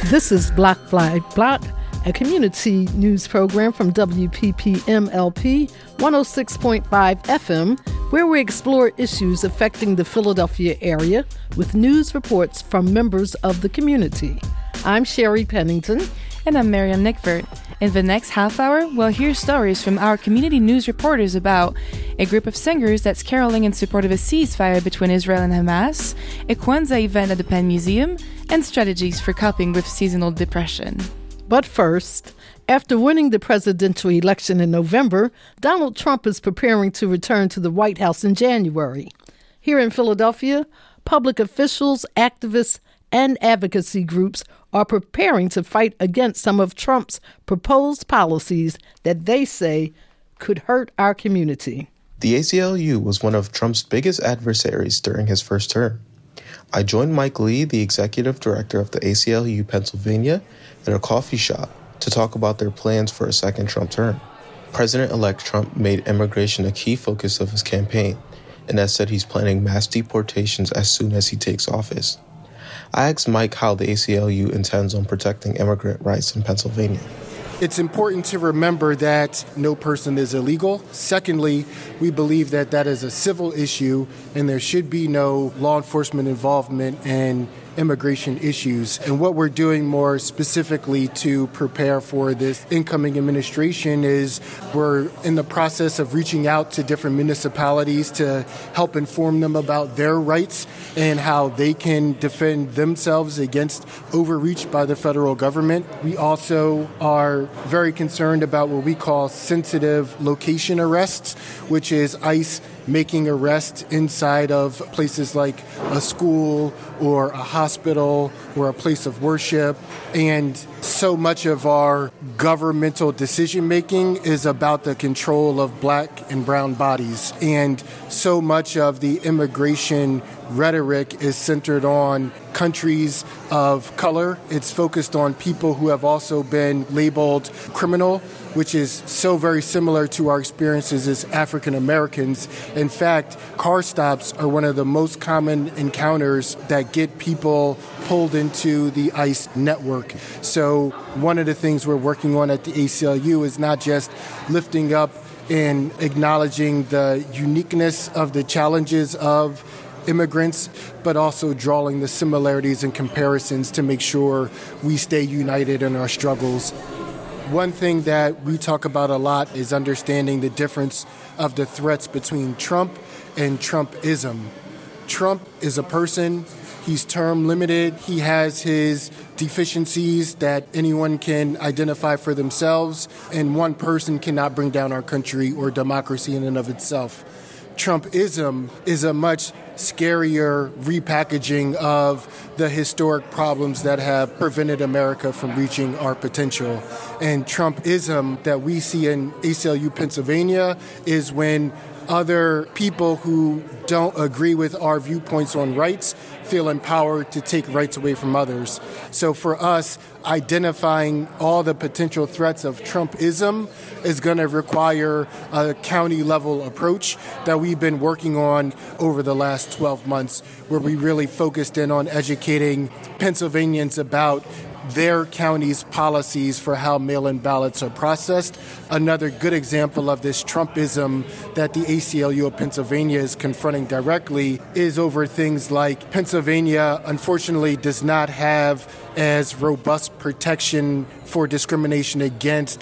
This is Black Flag Block, a community news program from WPPM-LP 106.5 FM, where we explore issues affecting the Philadelphia area with news reports from members of the community. I'm Sherry Pennington. And I'm Miriam Nickford. In the next half hour, we'll hear stories from our community news reporters about a group of singers that's caroling in support of a ceasefire between Israel and Hamas, a Kwanzaa event at the Penn Museum, and strategies for coping with seasonal depression. But first, after winning the presidential election in November, Donald Trump is preparing to return to the White House in January. Here in Philadelphia, public officials, activists, and advocacy groups are preparing to fight against some of Trump's proposed policies that they say could hurt our community. The ACLU was one of Trump's biggest adversaries during his first term. I joined Mike Lee, the executive director of the ACLU Pennsylvania, at a coffee shop to talk about their plans for a second Trump term. President-elect Trump made immigration a key focus of his campaign and has said he's planning mass deportations as soon as he takes office. I asked Mike how the ACLU intends on protecting immigrant rights in Pennsylvania. It's important to remember that no person is illegal. Secondly, we believe that that is a civil issue and there should be no law enforcement involvement in immigration issues. And what we're doing more specifically to prepare for this incoming administration is we're in the process of reaching out to different municipalities to help inform them about their rights and how they can defend themselves against overreach by the federal government. We also are very concerned about what we call sensitive location arrests, which is ICE making arrests inside of places like a school or a hospital or a place of worship. And so much of our governmental decision-making is about the control of black and brown bodies. And so much of the immigration rhetoric is centered on countries of color. It's focused on people who have also been labeled criminal, which is so very similar to our experiences as African Americans. In fact, car stops are one of the most common encounters that get people pulled into the ICE network. So one of the things we're working on at the ACLU is not just lifting up and acknowledging the uniqueness of the challenges of immigrants, but also drawing the similarities and comparisons to make sure we stay united in our struggles. One thing that we talk about a lot is understanding the difference of the threats between Trump and Trumpism. Trump is a person. He's term limited. He has his deficiencies that anyone can identify for themselves, and one person cannot bring down our country or democracy in and of itself. Trumpism is a much scarier repackaging of the historic problems that have prevented America from reaching our potential. And Trumpism that we see in ACLU Pennsylvania is when other people who don't agree with our viewpoints on rights feel empowered to take rights away from others. So for us, identifying all the potential threats of Trumpism is going to require a county-level approach that we've been working on over the last 12 months, where we really focused in on educating Pennsylvanians about their county's policies for how mail-in ballots are processed. Another good example of this Trumpism that the ACLU of Pennsylvania is confronting directly is over things like Pennsylvania, unfortunately, does not have as robust protection for discrimination against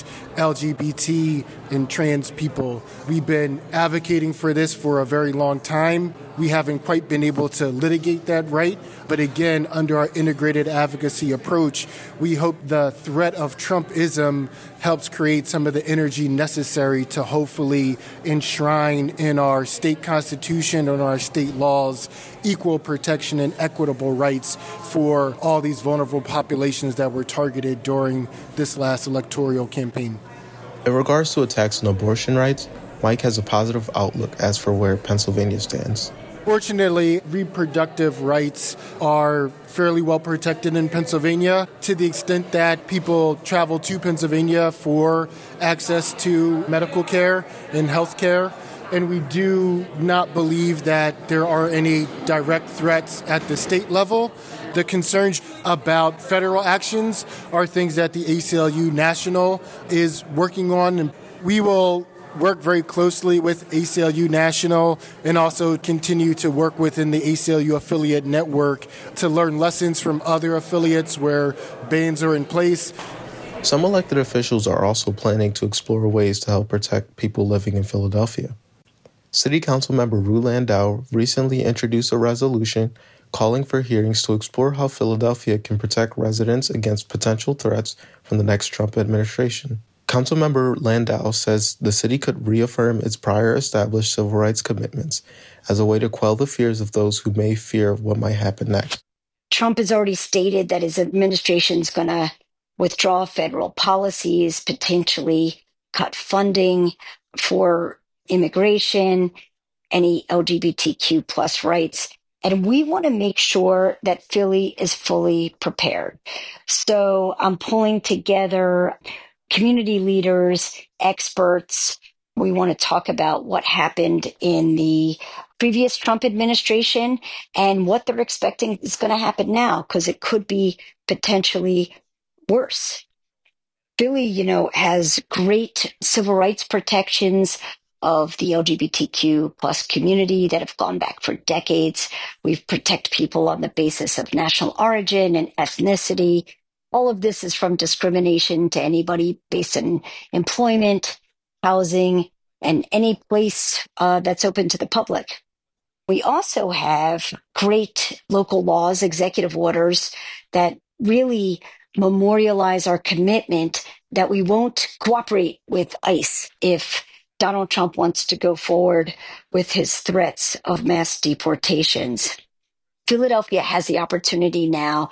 LGBT and trans people. We've been advocating for this for a very long time. We haven't quite been able to litigate that right. But again, under our integrated advocacy approach, we hope the threat of Trumpism helps create some of the energy necessary to hopefully enshrine in our state constitution and our state laws equal protection and equitable rights for all these vulnerable populations that were targeted during this last electoral campaign. In regards to attacks on abortion rights, Mike has a positive outlook as for where Pennsylvania stands. Fortunately, reproductive rights are fairly well protected in Pennsylvania to the extent that people travel to Pennsylvania for access to medical care and health care. And we do not believe that there are any direct threats at the state level. The concerns about federal actions are things that the ACLU National is working on, and we will work very closely with ACLU National and also continue to work within the ACLU affiliate network to learn lessons from other affiliates where bans are in place. Some elected officials are also planning to explore ways to help protect people living in Philadelphia. City Council member Ru Landau recently introduced a resolution calling for hearings to explore how Philadelphia can protect residents against potential threats from the next Trump administration. Councilmember Landau says the city could reaffirm its prior established civil rights commitments as a way to quell the fears of those who may fear what might happen next. Trump has already stated that his administration is going to withdraw federal policies, potentially cut funding for immigration, any LGBTQ plus rights. And we want to make sure that Philly is fully prepared. So I'm pulling together community leaders, experts. We want to talk about what happened in the previous Trump administration and what they're expecting is going to happen now, because it could be potentially worse. Philly, has great civil rights protections of the LGBTQ plus community that have gone back for decades. We protect people on the basis of national origin and ethnicity. All of this is from discrimination to anybody based on employment, housing, and any place that's open to the public. We also have great local laws, executive orders that really memorialize our commitment that we won't cooperate with ICE if Donald Trump wants to go forward with his threats of mass deportations. Philadelphia has the opportunity now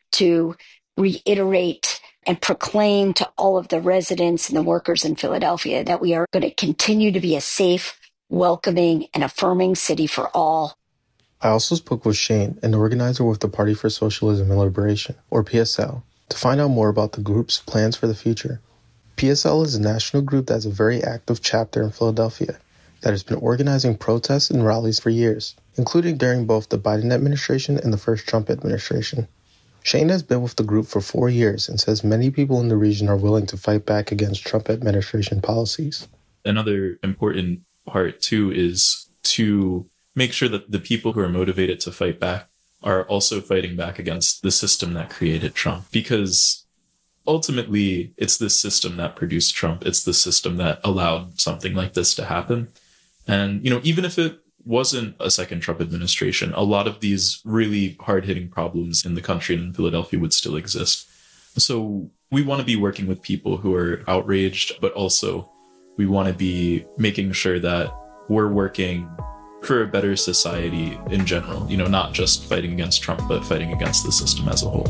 to reiterate and proclaim to all of the residents and the workers in Philadelphia that we are going to continue to be a safe, welcoming, and affirming city for all. I also spoke with Shane, an organizer with the Party for Socialism and Liberation, or PSL, to find out more about the group's plans for the future. PSL is a national group that has a very active chapter in Philadelphia that has been organizing protests and rallies for years, including during both the Biden administration and the first Trump administration. Shane has been with the group for 4 years and says many people in the region are willing to fight back against Trump administration policies. Another important part, too, is to make sure that the people who are motivated to fight back are also fighting back against the system that created Trump. Because ultimately, it's this system that produced Trump. It's the system that allowed something like this to happen. And, even if it wasn't a second Trump administration, a lot of these really hard-hitting problems in the country and in Philadelphia would still exist. So we want to be working with people who are outraged, but also we want to be making sure that we're working for a better society in general, not just fighting against Trump, but fighting against the system as a whole.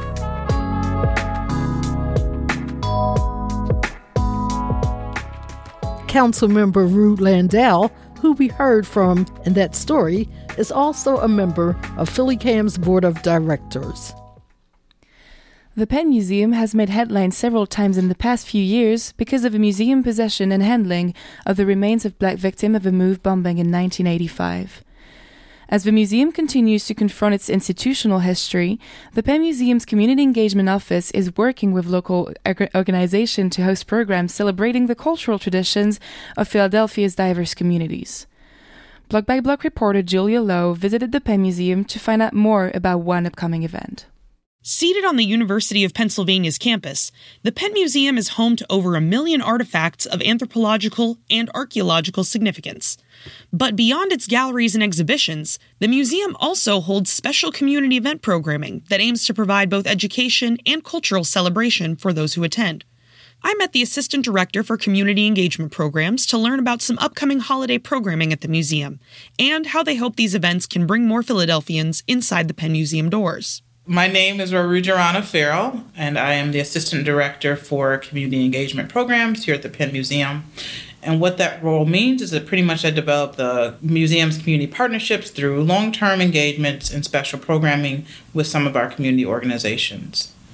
Councilmember Ru Landau, who we heard from in that story, is also a member of PhillyCAM's board of directors. The Penn Museum has made headlines several times in the past few years because of the museum possession and handling of the remains of Black victims of a MOVE bombing in 1985. As the museum continues to confront its institutional history, the Penn Museum's Community Engagement Office is working with local organizations to host programs celebrating the cultural traditions of Philadelphia's diverse communities. Block by Block reporter Julia Lowe visited the Penn Museum to find out more about one upcoming event. Seated on the University of Pennsylvania's campus, the Penn Museum is home to over 1 million artifacts of anthropological and archaeological significance. But beyond its galleries and exhibitions, the museum also holds special community event programming that aims to provide both education and cultural celebration for those who attend. I met the Assistant Director for Community Engagement Programs to learn about some upcoming holiday programming at the museum and how they hope these events can bring more Philadelphians inside the Penn Museum doors. My name is Rujarana Farrell, and I am the Assistant Director for Community Engagement Programs here at the Penn Museum. And what that role means is that pretty much I develop the museum's community partnerships through long-term engagements and special programming with some of our community organizations.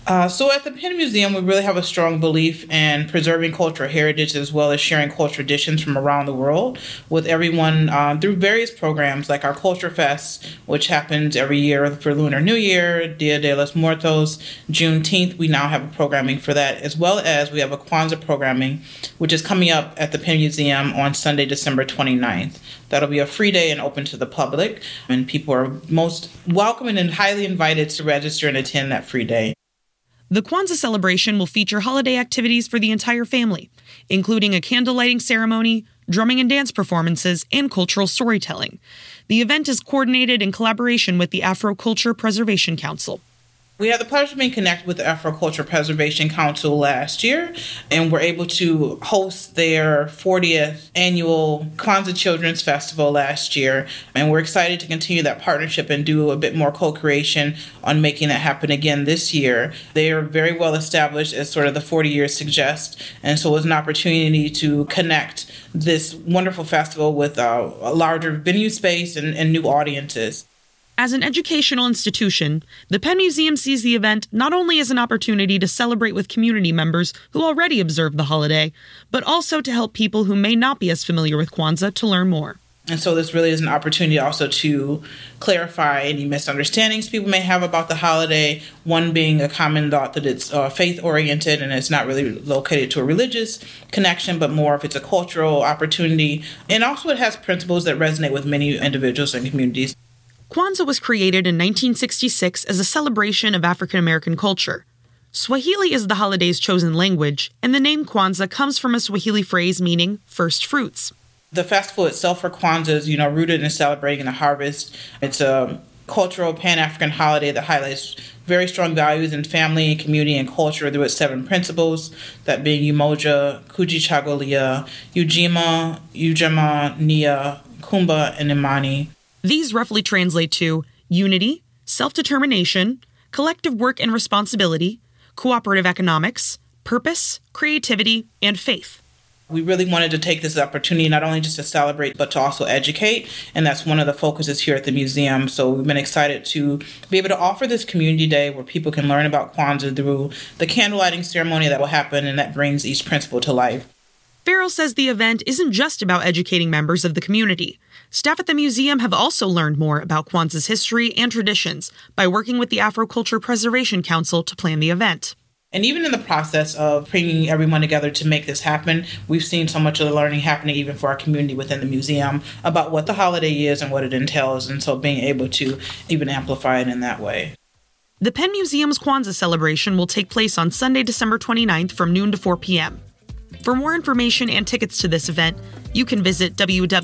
So at the Penn Museum, we really have a strong belief in preserving cultural heritage as well as sharing cultural traditions from around the world with everyone through various programs like our Culture Fest, which happens every year for Lunar New Year, Dia de los Muertos, Juneteenth. We now have a programming for that, as well as we have a Kwanzaa programming, which is coming up at the Penn Museum on Sunday, December 29th. That'll be a free day and open to the public, and people are most welcome and highly invited to register and attend that free day. The Kwanzaa celebration will feature holiday activities for the entire family, including a candle lighting ceremony, drumming and dance performances, and cultural storytelling. The event is coordinated in collaboration with the Afro Culture Preservation Council. We had the pleasure of being connected with the Afro Culture Preservation Council last year, and were able to host their 40th annual Kwanzaa Children's Festival last year. And we're excited to continue that partnership and do a bit more co-creation on making that happen again this year. They are very well established, as sort of the 40 years suggest, and so it was an opportunity to connect this wonderful festival with a larger venue space and new audiences. As an educational institution, the Penn Museum sees the event not only as an opportunity to celebrate with community members who already observe the holiday, but also to help people who may not be as familiar with Kwanzaa to learn more. And so this really is an opportunity also to clarify any misunderstandings people may have about the holiday, one being a common thought that it's faith-oriented and it's not really located to a religious connection, but more if it's a cultural opportunity. And also it has principles that resonate with many individuals and communities. Kwanzaa was created in 1966 as a celebration of African American culture. Swahili is the holiday's chosen language, and the name Kwanzaa comes from a Swahili phrase meaning first fruits. The festival itself for Kwanzaa is, rooted in celebrating the harvest. It's a cultural Pan-African holiday that highlights very strong values in family, community, and culture through its 7 principles, that being Umoja, Kujichagulia, Ujima, Ujema, Nia, Kumba, and Imani. These roughly translate to unity, self-determination, collective work and responsibility, cooperative economics, purpose, creativity, and faith. We really wanted to take this opportunity not only just to celebrate, but to also educate, and that's one of the focuses here at the museum. So we've been excited to be able to offer this community day where people can learn about Kwanzaa through the candle lighting ceremony that will happen, and that brings each principle to life. Farrell says the event isn't just about educating members of the community. Staff at the museum have also learned more about Kwanzaa's history and traditions by working with the Afro Culture Preservation Council to plan the event. And even in the process of bringing everyone together to make this happen, we've seen so much of the learning happening even for our community within the museum about what the holiday is and what it entails, and so being able to even amplify it in that way. The Penn Museum's Kwanzaa celebration will take place on Sunday, December 29th from noon to 4 p.m. For more information and tickets to this event, you can visit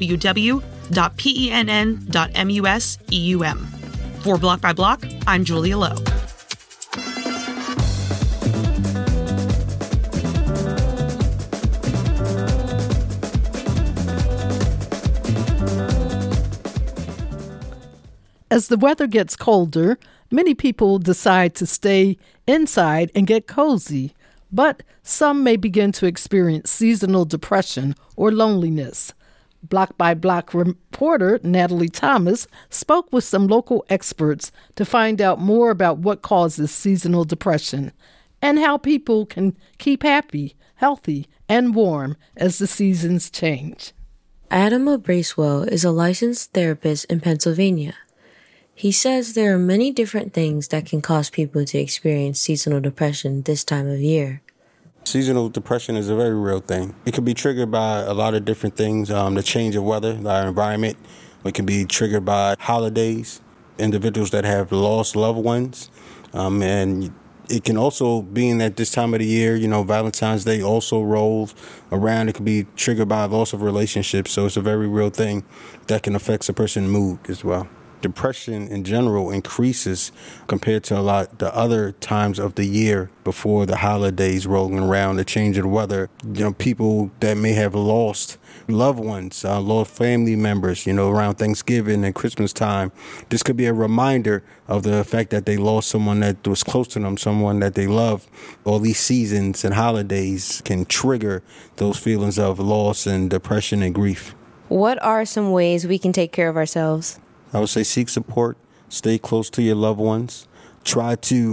www.penn.mus.eum. For Block by Block, I'm Julia Lowe. As the weather gets colder, many people decide to stay inside and get cozy. But some may begin to experience seasonal depression or loneliness. Block by Block reporter Natalie Thomas spoke with some local experts to find out more about what causes seasonal depression and how people can keep happy, healthy, and warm as the seasons change. Adam Bracewell is a licensed therapist in Pennsylvania. He says there are many different things that can cause people to experience seasonal depression this time of year. Seasonal depression is a very real thing. It can be triggered by a lot of different things. The change of weather, our environment. It can be triggered by holidays, individuals that have lost loved ones. And it can also, being at this time of the year, Valentine's Day also rolls around. It can be triggered by loss of relationships. So it's a very real thing that can affect a person's mood as well. Depression in general increases compared to a lot the other times of the year before the holidays rolling around, the change of the weather. People that may have lost loved ones, lost family members, around Thanksgiving and Christmas time. This could be a reminder of the fact that they lost someone that was close to them, someone that they love. All these seasons and holidays can trigger those feelings of loss and depression and grief. What are some ways we can take care of ourselves? I would say seek support, stay close to your loved ones, try to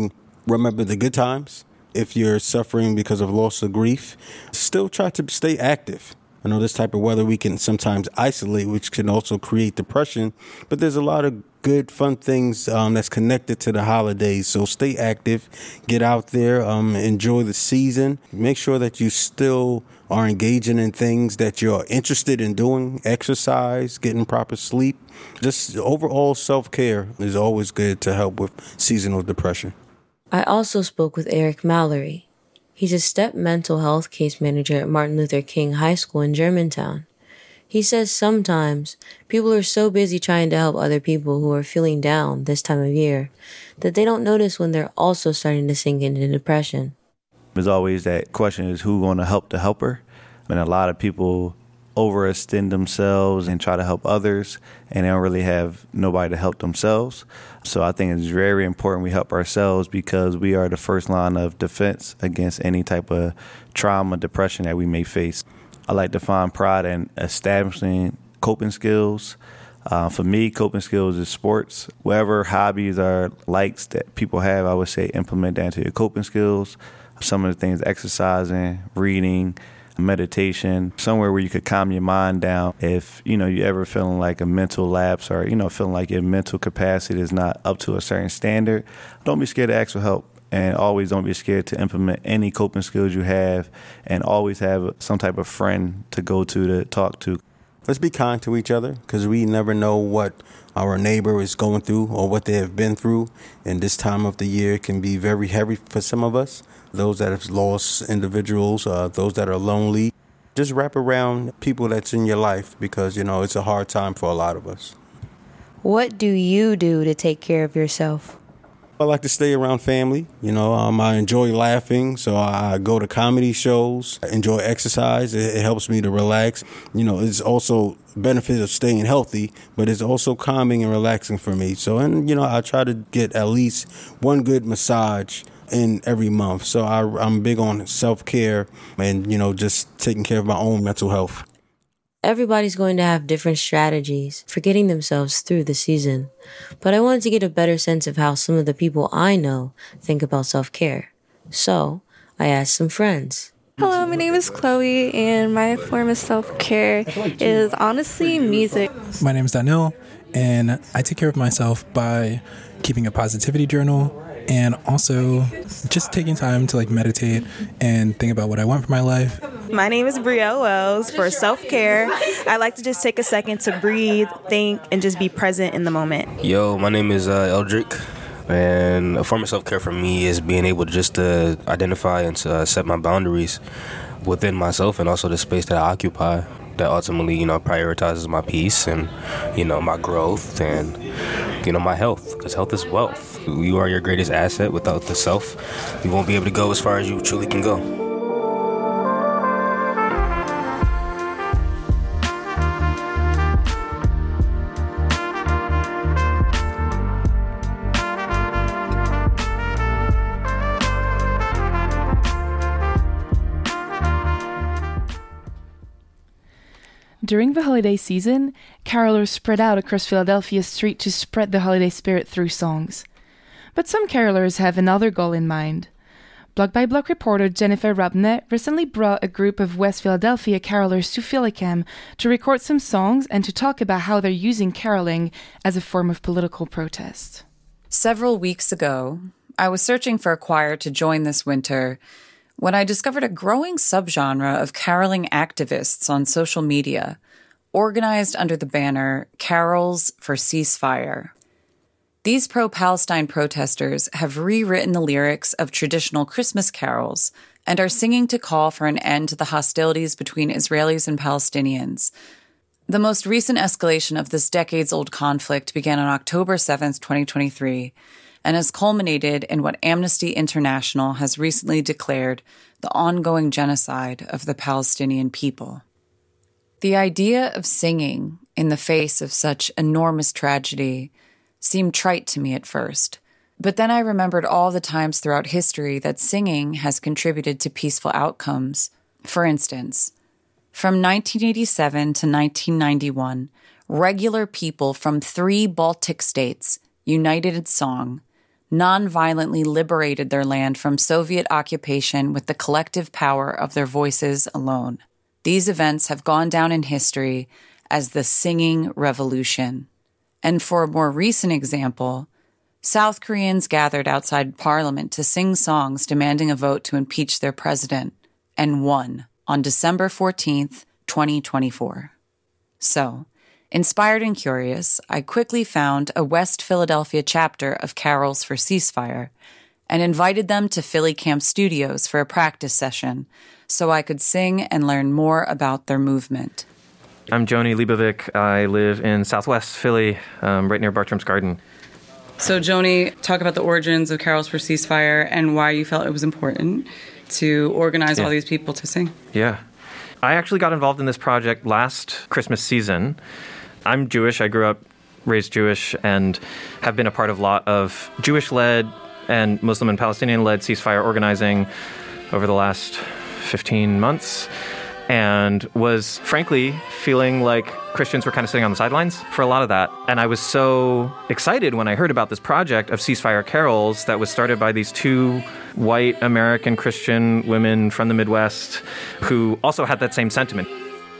remember the good times. If you're suffering because of loss or grief, still try to stay active. I know this type of weather we can sometimes isolate, which can also create depression, but there's a lot of good, fun things that's connected to the holidays. So stay active, get out there, enjoy the season. Make sure that you still are engaging in things that you're interested in doing, exercise, getting proper sleep. Just overall self-care is always good to help with seasonal depression. I also spoke with Eric Mallory. He's a STEP mental health case manager at Martin Luther King High School in Germantown. He says sometimes people are so busy trying to help other people who are feeling down this time of year that they don't notice when they're also starting to sink into depression. There's always that question is who's going to help the helper? And a lot of people overextend themselves and try to help others, and they don't really have nobody to help themselves. So I think it's very important we help ourselves because we are the first line of defense against any type of trauma, depression that we may face. I like to find pride in establishing coping skills. For me, coping skills is sports. Whatever hobbies or likes that people have, I would say implement that into your coping skills. Some of the things, exercising, reading, meditation, somewhere where you could calm your mind down. If, you ever feeling like a mental lapse or, feeling like your mental capacity is not up to a certain standard, don't be scared to ask for help. And always don't be scared to implement any coping skills you have, and always have some type of friend to go to talk to. Let's be kind to each other because we never know what our neighbor is going through or what they have been through. And this time of the year can be very heavy for some of us. Those that have lost individuals, those that are lonely. Just wrap around people that's in your life because, it's a hard time for a lot of us. What do you do to take care of yourself? I like to stay around family. I enjoy laughing, so I go to comedy shows. I enjoy exercise. It helps me to relax. It's also benefits of staying healthy, but it's also calming and relaxing for me. So, I try to get at least one good massage in every month. So I'm big on self-care and, just taking care of my own mental health. Everybody's going to have different strategies for getting themselves through the season, but I wanted to get a better sense of how some of the people I know think about self-care. So I asked some friends. Hello, my name is Chloe, and my form of self-care is honestly music. My name is Daniel, and I take care of myself by keeping a positivity journal and also just taking time to meditate and think about what I want for my life. My name is Brielle Wells. For self-care, I like to just take a second to breathe, think, and just be present in the moment. Yo, my name is Eldrick, and a form of self-care for me is being able just to identify and to set my boundaries within myself and also the space that I occupy that ultimately, prioritizes my peace and, my growth and, my health, because health is wealth. You are your greatest asset. Without the self, you won't be able to go as far as you truly can go. During the holiday season, carolers spread out across Philadelphia street to spread the holiday spirit through songs. But some carolers have another goal in mind. Block by Block reporter Jennifer Robnett recently brought a group of West Philadelphia carolers to Philicam to record some songs and to talk about how they're using caroling as a form of political protest. Several weeks ago, I was searching for a choir to join this winter when I discovered a growing subgenre of caroling activists on social media, organized under the banner Carols for Ceasefire. These pro-Palestine protesters have rewritten the lyrics of traditional Christmas carols and are singing to call for an end to the hostilities between Israelis and Palestinians. The most recent escalation of this decades-old conflict began on October 7th, 2023, and has culminated in what Amnesty International has recently declared the ongoing genocide of the Palestinian people. The idea of singing in the face of such enormous tragedy seemed trite to me at first, but then I remembered all the times throughout history that singing has contributed to peaceful outcomes. For instance, from 1987 to 1991, regular people from 3 Baltic states united in song, nonviolently liberated their land from Soviet occupation with the collective power of their voices alone. These events have gone down in history as the Singing Revolution. And for a more recent example, South Koreans gathered outside parliament to sing songs demanding a vote to impeach their president, and won on December 14th, 2024. So, inspired and curious, I quickly found a West Philadelphia chapter of Carols for Ceasefire and invited them to Philly Camp Studios for a practice session so I could sing and learn more about their movement. I'm Joni Leibovic. I live in Southwest Philly, right near Bartram's Garden. So, Joni, talk about the origins of Carols for Ceasefire and why you felt it was important to organize all these people to sing. Yeah. I actually got involved in this project last Christmas season. I'm Jewish. I grew up, raised Jewish, and have been a part of a lot of Jewish-led and Muslim and Palestinian-led ceasefire organizing over the last 15 months, and was frankly feeling like Christians were kind of sitting on the sidelines for a lot of that. And I was so excited when I heard about this project of Ceasefire Carols that was started by these two white American Christian women from the Midwest who also had that same sentiment.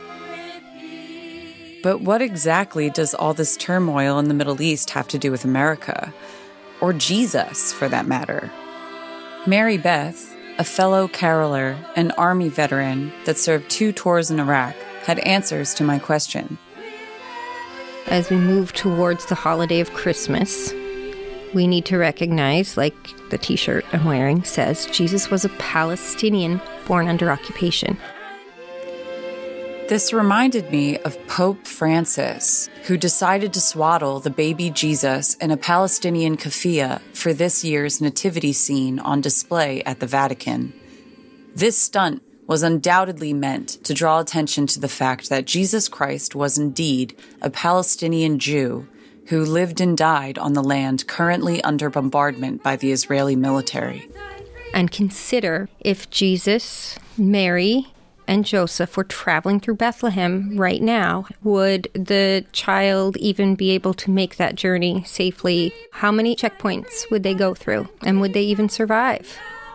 But what exactly does all this turmoil in the Middle East have to do with America? Or Jesus, for that matter? Mary Beth, a fellow caroler and Army veteran that served 2 tours in Iraq, had answers to my question. As we move towards the holiday of Christmas, we need to recognize, like the t-shirt I'm wearing says, Jesus was a Palestinian born under occupation. This reminded me of Pope Francis, who decided to swaddle the baby Jesus in a Palestinian keffiyeh for this year's nativity scene on display at the Vatican. This stunt was undoubtedly meant to draw attention to the fact that Jesus Christ was indeed a Palestinian Jew who lived and died on the land currently under bombardment by the Israeli military. And consider if Jesus, Mary, and Joseph were traveling through Bethlehem right now, would the child even be able to make that journey safely? How many checkpoints would they go through? And would they even survive?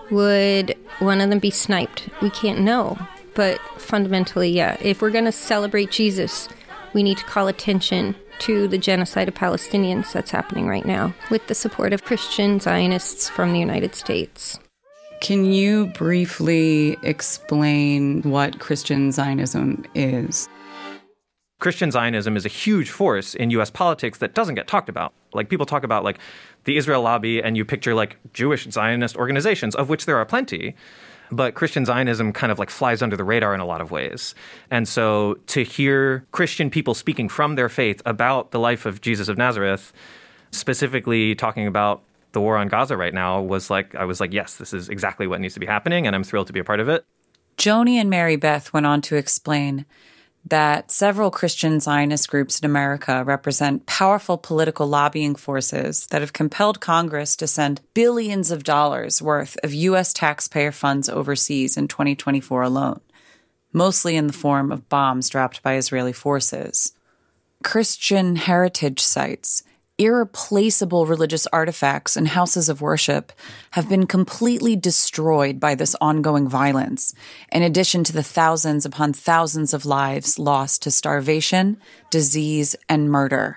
Would one of them be sniped? We can't know. But fundamentally, yeah, if we're going to celebrate Jesus, we need to call attention to the genocide of Palestinians that's happening right now with the support of Christian Zionists from the United States. Can you briefly explain what Christian Zionism is? Christian Zionism is a huge force in U.S. politics that doesn't get talked about. Like, people talk about, like, the Israel lobby, and you picture, like, Jewish Zionist organizations, of which there are plenty. But Christian Zionism kind of, like, flies under the radar in a lot of ways. And so to hear Christian people speaking from their faith about the life of Jesus of Nazareth, specifically talking about the war on Gaza right now, I was like, yes, this is exactly what needs to be happening, and I'm thrilled to be a part of it. Joni and Mary Beth went on to explain that several Christian Zionist groups in America represent powerful political lobbying forces that have compelled Congress to send billions of dollars worth of U.S. taxpayer funds overseas in 2024 alone, mostly in the form of bombs dropped by Israeli forces. Christian heritage sites, irreplaceable religious artifacts and houses of worship have been completely destroyed by this ongoing violence, in addition to the thousands upon thousands of lives lost to starvation, disease, and murder.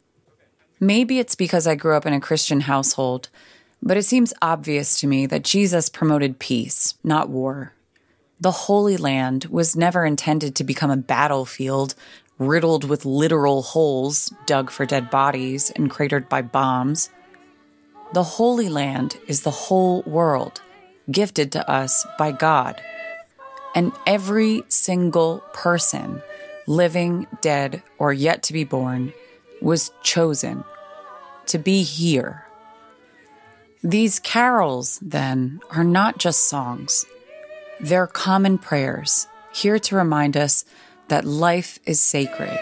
Maybe it's because I grew up in a Christian household, but it seems obvious to me that Jesus promoted peace, not war. The Holy Land was never intended to become a battlefield riddled with literal holes dug for dead bodies and cratered by bombs. The Holy Land is the whole world, gifted to us by God. And every single person, living, dead, or yet to be born, was chosen to be here. These carols, then, are not just songs. They're common prayers, here to remind us that life is sacred.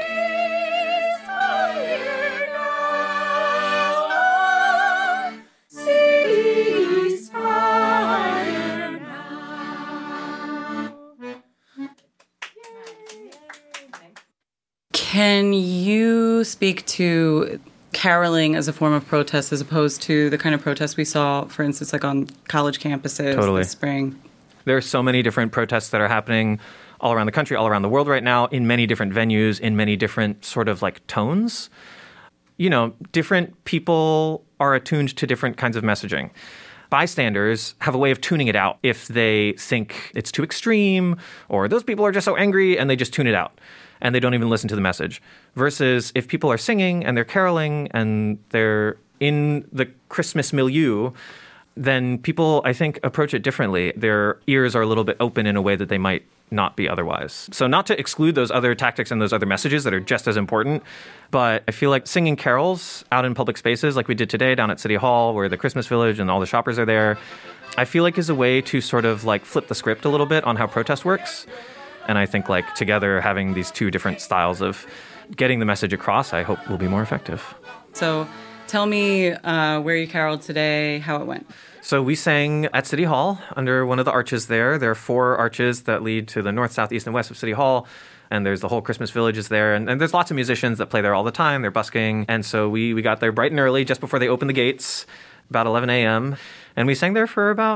Can you speak to caroling as a form of protest as opposed to the kind of protests we saw, for instance, like on college campuses this spring? There are so many different protests that are happening all around the country, all around the world right now, in many different venues, in many different sort of like tones. You know, different people are attuned to different kinds of messaging. Bystanders have a way of tuning it out if they think it's too extreme or those people are just so angry, and they just tune it out and they don't even listen to the message. Versus if people are singing and they're caroling and they're in the Christmas milieu, then people, I think, approach it differently. Their ears are a little bit open in a way that they might not be otherwise. So not to exclude those other tactics and those other messages that are just as important, but I feel like singing carols out in public spaces like we did today down at City Hall where the Christmas Village and all the shoppers are there, I feel like is a way to sort of like flip the script a little bit on how protest works. And I think like together having these two different styles of getting the message across, I hope will be more effective. So tell me where you caroled today, how it went. So we sang at City Hall under one of the arches there. There are 4 arches that lead to the north, south, east, and west of City Hall. And there's the whole Christmas Village is there. And there's lots of musicians that play there all the time. They're busking. And so we got there bright and early, just before they opened the gates, about 11 a.m. And we sang there for about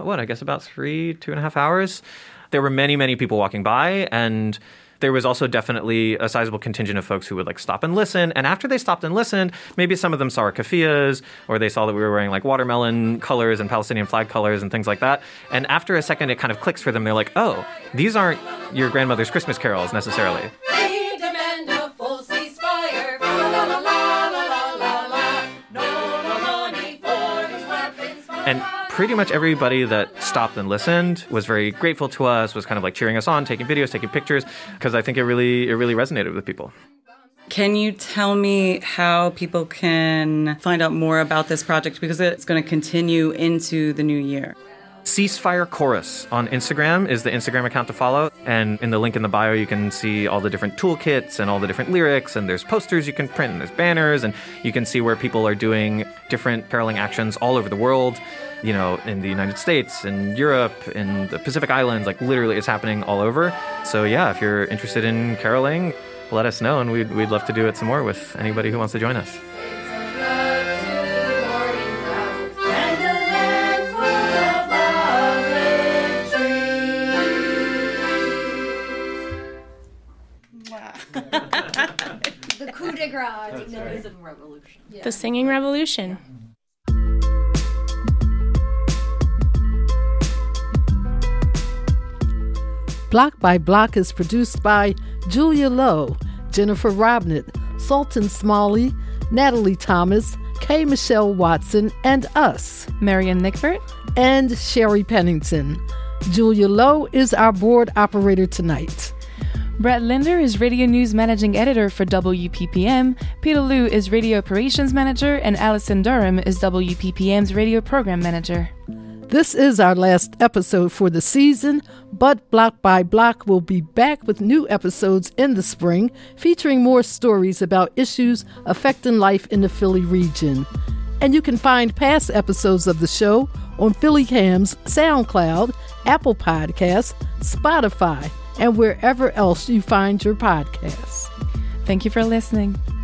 2.5 hours. There were many, many people walking by. And there was also definitely a sizable contingent of folks who would like stop and listen. And after they stopped and listened, maybe some of them saw our keffiyehs, or they saw that we were wearing like watermelon colors and Palestinian flag colors and things like that. And after a second, it kind of clicks for them. They're like, oh, these aren't your grandmother's Christmas carols necessarily. We demand a full ceasefire. La, la, la, la, la, la, la. No money for these weapons. And pretty much everybody that stopped and listened was very grateful to us, was kind of like cheering us on, taking videos, taking pictures, because I think it really resonated with people. Can you tell me how people can find out more about this project? Because it's going to continue into the new year. Ceasefire Chorus on Instagram is the Instagram account to follow. And in the link in the bio, you can see all the different toolkits and all the different lyrics. And there's posters you can print, and there's banners. And you can see where people are doing different caroling actions all over the world. You know, in the United States, in Europe, in the Pacific Islands, like literally it's happening all over. So yeah, if you're interested in caroling, let us know, and we'd love to do it some more with anybody who wants to join us. The coup de grace. The singing revolution. Yeah. The singing revolution. Block by Block is produced by Julia Lowe, Jennifer Robnett, Sultan Smalley, Natalie Thomas, K. Michelle Watson, and us, Marian Nickford, and Sherry Pennington. Julia Lowe is our board operator tonight. Brett Linder is Radio News Managing Editor for WPPM, Peter Liu is Radio Operations Manager, and Allison Durham is WPPM's Radio Program Manager. This is our last episode for the season, but Block by Block will be back with new episodes in the spring, featuring more stories about issues affecting life in the Philly region. And you can find past episodes of the show on Philly Cam's SoundCloud, Apple Podcasts, Spotify, and wherever else you find your podcasts. Thank you for listening.